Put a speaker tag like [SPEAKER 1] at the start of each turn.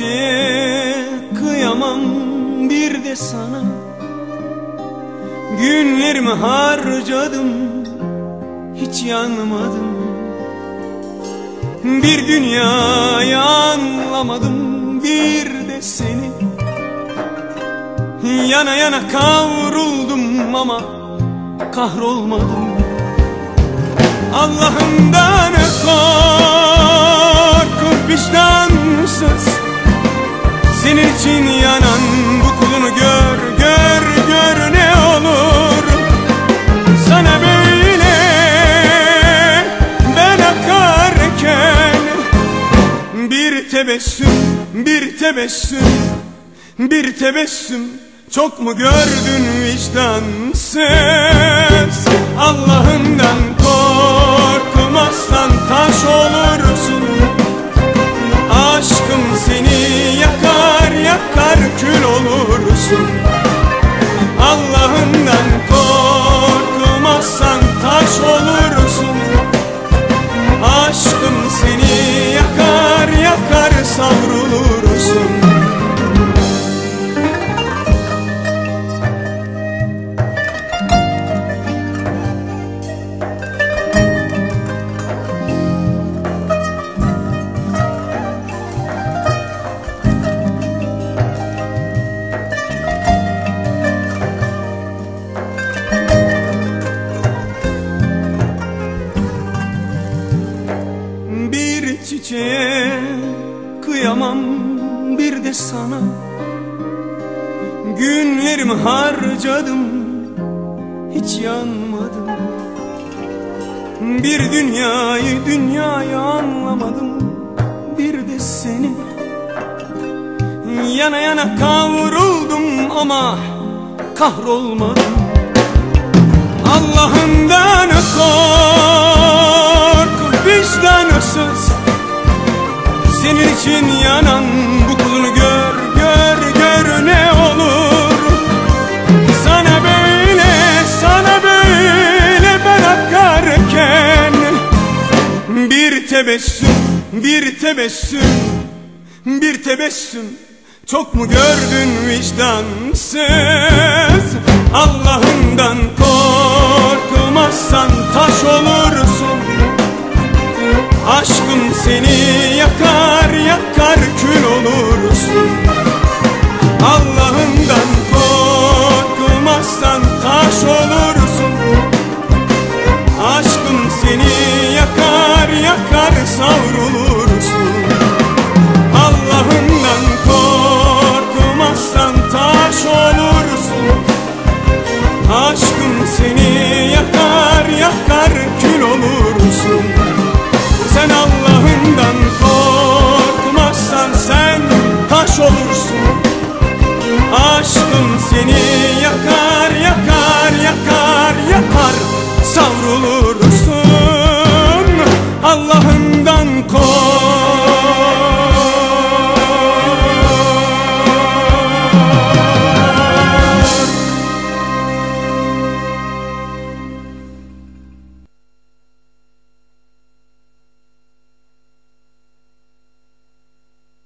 [SPEAKER 1] çiçeğe kıyamam bir de sana. Günlerimi harcadım, hiç yanmadım. Bir dünyayı anlamadım, bir de seni. Yana yana kavruldum ama kahrolmadım. Allah'ımdan korkup vicdansız, senin için yanan bu kulunu gör, gör, gör ne olur. Sana böyle ben akarken bir tebessüm, bir tebessüm, bir tebessüm çok mu gördün vicdansız? Allah'ından korkmazsan taş olursun. Aşkım seni yakar, yakar kül olursun. Allah'ından korkmazsan taş olursun. Aşkım seni yakar, yakar savrulursun. Çiçeğe kıyamam bir de sana. Günlerimi harcadım, hiç yanmadım. Bir dünyayı anlamadım, bir de seni. Yana yana kavruldum ama kahrolmadım. Allah'ından kork vicdansız, senin için yanan bu kulunu gör, gör, gör ne olur. Sana böyle, sana böyle ben akarken bir tebessüm, bir tebessüm, bir tebessüm çok mu gördün vicdansız? Allah'ından korkmazsan taş olursun. Aşkım seni yakar, yakar kül olursun. Allah'ından korkmazsan taş olursun. Aşkım seni yakar, yakar savrulursun. Allah'ından korkmazsan taş olursun. Aşkım seni yakar, yakar kül olursun. Sen Allah'ından korkmazsan sen taş olursun. Aşkım seni yakar, yakar, yakar, yakar savrulur.